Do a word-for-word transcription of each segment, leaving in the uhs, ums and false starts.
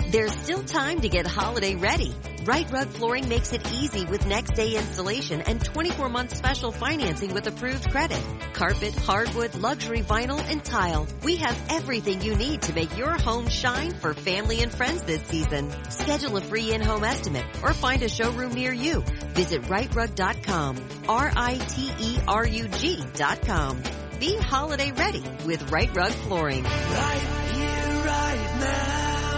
There's still time to get holiday ready. Right Rug Flooring makes it easy with next day installation and twenty-four month special financing with approved credit. Carpet, hardwood, luxury vinyl, and tile. We have everything you need to make your home shine for family and friends this season. Schedule a free in-home estimate or find a showroom near you. Visit right rug dot com. R I T E R U G dot com. Be holiday ready with Right Rug Flooring. Right here, right now.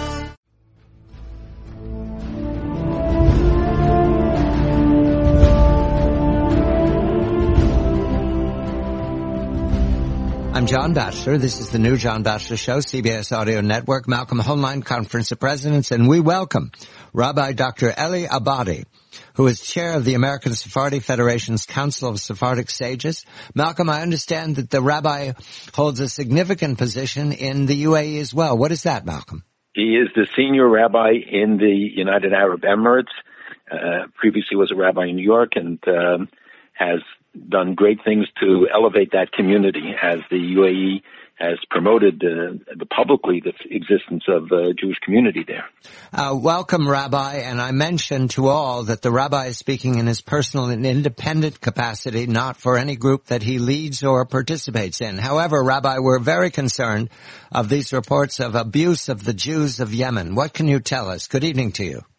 I'm John Batchelor. This is the new John Batchelor Show, C B S Audio Network, Malcolm Hoenlein Conference of Presidents, and we welcome Rabbi Doctor Eli Abadi, who is chair of the American Sephardi Federation's Council of Sephardic Sages. Malcolm, I understand that the rabbi holds a significant position in the U A E as well. What is that, Malcolm? He is the senior rabbi in the United Arab Emirates. Uh, previously was a rabbi in New York and um, has done great things to elevate that community as the U A E has promoted uh, the publicly the existence of the Jewish community there. Uh, welcome, Rabbi. And I mentioned to all that the rabbi is speaking in his personal and independent capacity, not for any group that he leads or participates in. However, Rabbi, we're very concerned of these reports of abuse of the Jews of Yemen. What can you tell us? Good evening to you.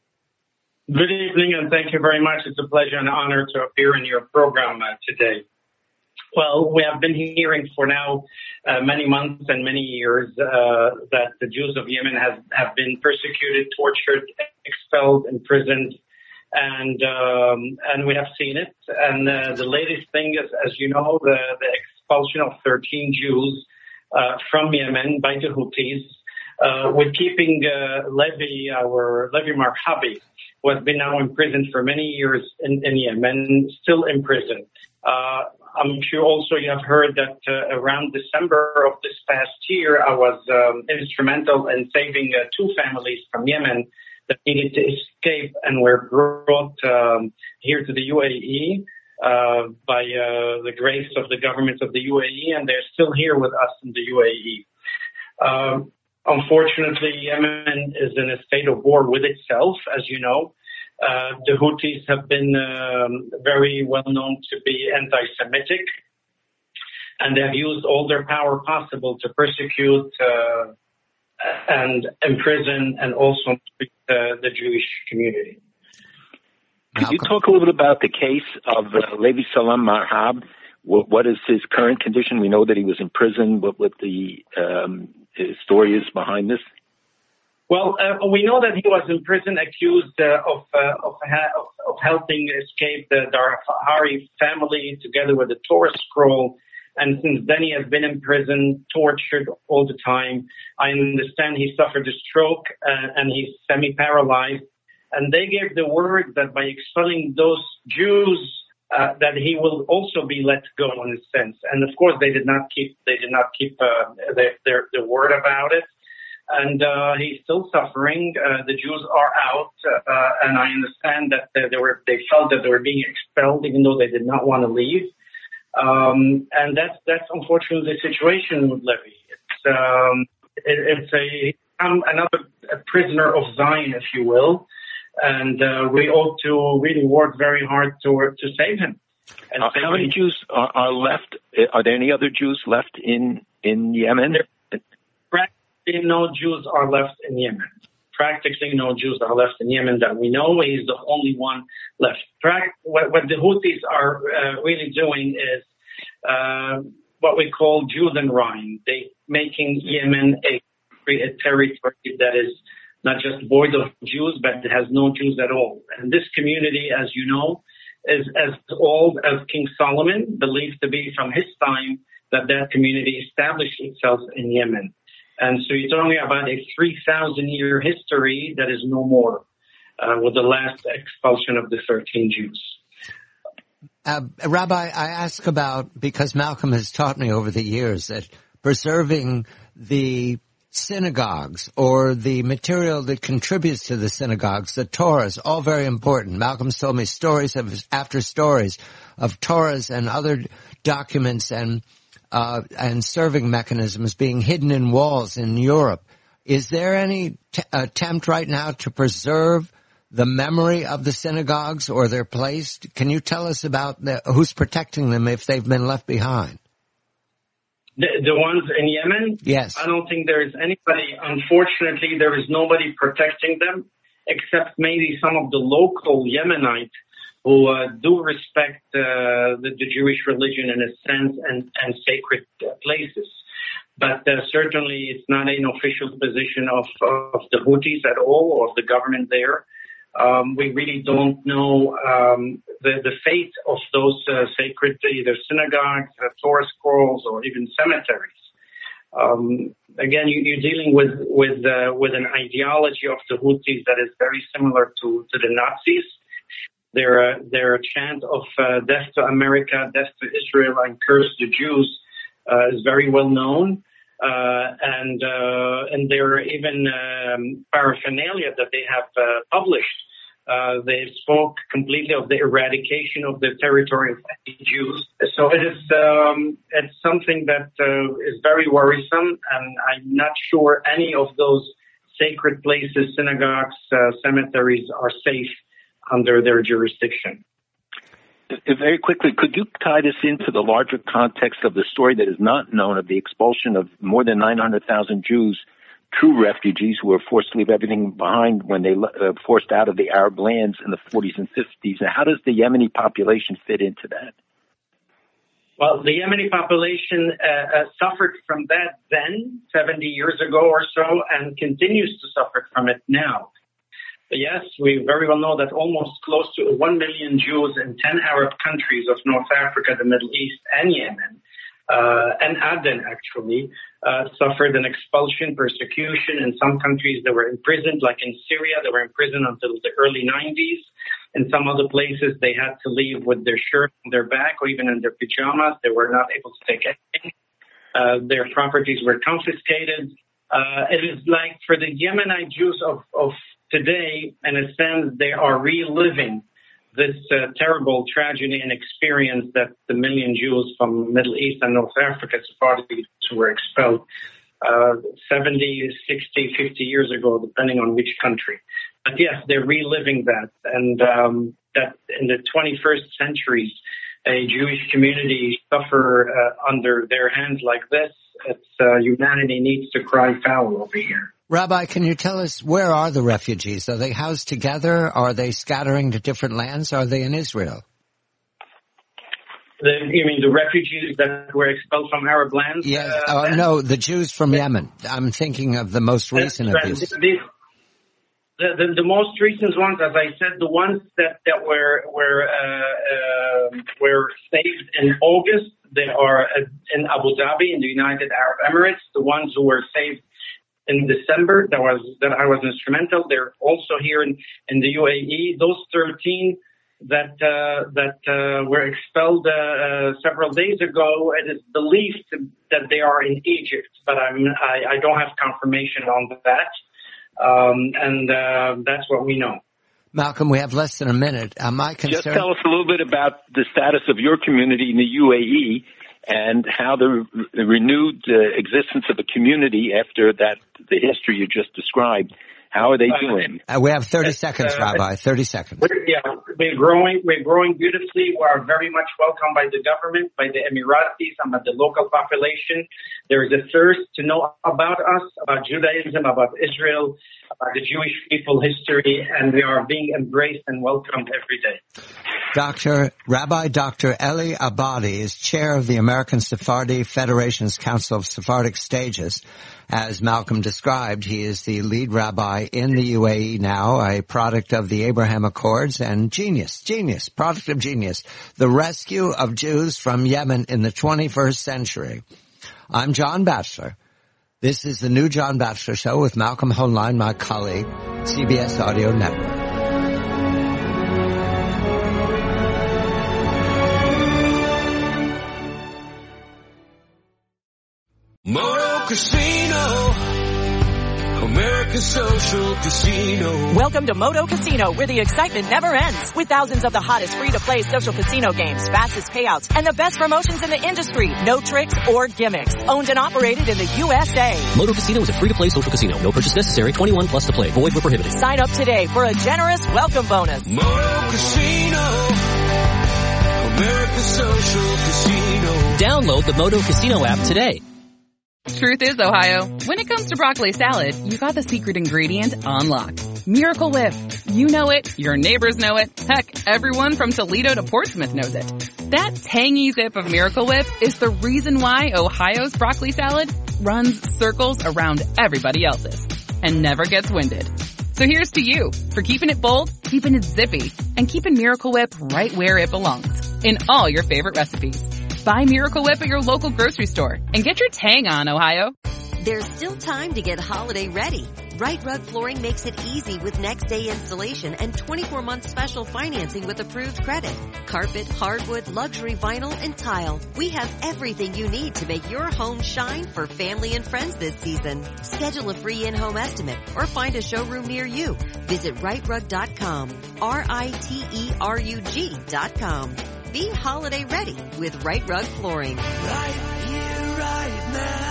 Good evening, and thank you very much. It's a pleasure and honor to appear in your program uh, today. Well, we have been hearing for now uh, many months and many years uh, that the Jews of Yemen have, have been persecuted, tortured, expelled, imprisoned, and um, and we have seen it. And uh, the latest thing is, as you know, the, the expulsion of thirteen Jews uh, from Yemen by the Houthis, uh, with keeping uh, Levi, our Levi Marhabi, who has been now imprisoned for many years in, in Yemen, still in prison. Uh, I'm sure also you have heard that uh, around December of this past year, I was um, instrumental in saving uh, two families from Yemen that needed to escape and were brought um, here to the U A E uh, by uh, the grace of the government of the U A E, and they're still here with us in the U A E. Um, unfortunately, Yemen is in a state of war with itself, as you know. Uh, the Houthis have been um, very well known to be anti-Semitic, and they have used all their power possible to persecute uh, and imprison and also treat uh, the Jewish community. Could you talk a little bit about the case of uh, Levi Salam Marhab? What, what is his current condition? We know that he was in prison. What, what the um, story is behind this? Well, uh, we know that he was in prison accused uh, of, uh, of, of of helping escape the Darfari family together with the Torah scroll. And since then, he has been in prison, tortured all the time. I understand he suffered a stroke uh, and he's semi-paralyzed. And they gave the word that by expelling those Jews, uh, that he will also be let go in a sense. And of course, they did not keep they did not keep uh, their, their their word about it. And uh, he's still suffering. Uh, the Jews are out, uh, and I understand that they were they felt that they were being expelled, even though they did not want to leave. Um, and that's that's unfortunately the situation with Levi. It's um, it, it's a um, another a prisoner of Zion, if you will, and uh, we ought to really work very hard to to save him. And uh, save how many him. Jews are, are left? Are there any other Jews left in in Yemen? There, No Jews are left in Yemen. Practically no Jews are left in Yemen that we know. He's the only one left. What, what the Houthis are uh, really doing is uh, what we call Judenrein. They making Yemen a, a territory that is not just void of Jews, but it has no Jews at all. And this community, as you know, is as old as King Solomon, believed to be from his time that that community established itself in Yemen. And so you're talking about a three thousand year history that is no more uh, with the last expulsion of the thirteen Jews. Uh, Rabbi, I ask about, because Malcolm has taught me over the years that preserving the synagogues or the material that contributes to the synagogues, the Torahs, all very important. Malcolm's told me stories of, after stories of Torahs and other documents and Uh, and serving mechanisms being hidden in walls in Europe. Is there any t- attempt right now to preserve the memory of the synagogues or their place? Can you tell us about the, who's protecting them if they've been left behind? The, the ones in Yemen? Yes. I don't think there is anybody, unfortunately, there is nobody protecting them, except maybe some of the local Yemenites who uh, do respect uh, the, the Jewish religion in a sense and, and sacred uh, places. But uh, certainly it's not an official position of, of the Houthis at all, or of the government there. Um, we really don't know um, the, the fate of those uh, sacred either synagogues, uh, Torah scrolls, or even cemeteries. Um, again, you, you're dealing with with uh, with an ideology of the Houthis that is very similar to, to the Nazis. Their uh, their chant of uh, death to America, death to Israel, and curse the Jews uh, is very well known. Uh, and uh, and there are even um, paraphernalia that they have uh, published. Uh, they spoke completely of the eradication of the territory of Jews. So it is um, it's something that uh, is very worrisome, and I'm not sure any of those sacred places, synagogues, uh, cemeteries are safe under their jurisdiction. Very quickly, could you tie this into the larger context of the story that is not known of the expulsion of more than nine hundred thousand Jews, true refugees who were forced to leave everything behind when they uh, forced out of the Arab lands in the forties and fifties? And how does the Yemeni population fit into that? Well, the Yemeni population uh, uh, suffered from that then, seventy years ago or so, and continues to suffer from it now. Yes, we very well know that almost close to one million Jews in ten Arab countries of North Africa, the Middle East, and Yemen, uh, and Aden actually, uh, suffered an expulsion, persecution. In some countries, they were imprisoned, like in Syria, they were imprisoned until the early nineties. In some other places, they had to leave with their shirt on their back or even in their pajamas. They were not able to take anything. Uh, their properties were confiscated. Uh, it is like for the Yemenite Jews of, of today, in a sense, they are reliving this uh, terrible tragedy and experience that the million Jews from Middle East and North Africa, Sephardics, were expelled uh, seventy, sixty, fifty years ago, depending on which country. But yes, they're reliving that. And um, that in the twenty-first century, a Jewish community suffer uh, under their hands like this. It's uh, humanity needs to cry foul over here. Rabbi, can you tell us, where are the refugees? Are they housed together? Are they scattering to different lands? Are they in Israel? The, you mean the refugees that were expelled from Arab lands? Yes. Uh, uh, no, the Jews from yeah. Yemen. I'm thinking of the most recent of these. The, the, the, the most recent ones, as I said, the ones that, that were were uh, uh, were saved in August, they are in Abu Dhabi, in the United Arab Emirates. The ones who were saved in December, that was that I was instrumental. They're also here in, in the U A E. Those thirteen that uh, that uh, were expelled uh, uh, several days ago, it is believed that they are in Egypt, but I'm, I, I don't have confirmation on that. Um, and uh, that's what we know. Malcolm, we have less than a minute. Am I concerned? Just tell us a little bit about the status of your community in the U A E and how the, the renewed uh, existence of a community after that, the history you just described. How are they doing? Uh, we have thirty seconds, uh, Rabbi. thirty seconds. We're, yeah, we're growing. We're growing beautifully. We are very much welcomed by the government, by the Emiratis, and by the local population. There is a thirst to know about us, about Judaism, about Israel, about the Jewish people history, and we are being embraced and welcomed every day. Doctor Rabbi Doctor Eli Abadi is chair of the American Sephardi Federation's Council of Sephardic Stages. As Malcolm described, he is the lead rabbi in the U A E now, a product of the Abraham Accords, and genius, genius, product of genius, the rescue of Jews from Yemen in the twenty-first century. I'm John Batchelor. This is the new John Batchelor Show with Malcolm Hoenlein, my colleague, C B S Audio Network. Moto Casino, America. America Social Casino. Welcome to Moto Casino, where the excitement never ends. With thousands of the hottest free-to-play social casino games, fastest payouts, and the best promotions in the industry. No tricks or gimmicks. Owned and operated in the U S A. Moto Casino is a free-to-play social casino. No purchase necessary. twenty-one plus to play. Void where prohibited. Sign up today for a generous welcome bonus. Moto Casino. America Social Casino. Download the Moto Casino app today. Truth is, Ohio, when it comes to broccoli salad, you got the secret ingredient on lock. Miracle Whip. You know it, your neighbors know it, heck, everyone from Toledo to Portsmouth knows it. That tangy zip of Miracle Whip is the reason why Ohio's broccoli salad runs circles around everybody else's and never gets winded. So here's to you for keeping it bold, keeping it zippy, and keeping Miracle Whip right where it belongs, in all your favorite recipes. Buy Miracle Whip at your local grocery store and get your tang on, Ohio. There's still time to get holiday ready. Right Rug Flooring makes it easy with next day installation and twenty-four month special financing with approved credit. Carpet, hardwood, luxury vinyl, and tile. We have everything you need to make your home shine for family and friends this season. Schedule a free in-home estimate or find a showroom near you. Visit right rug dot com. R I T E R U G dot com. Be holiday ready with Right Rug Flooring. Right here, right now.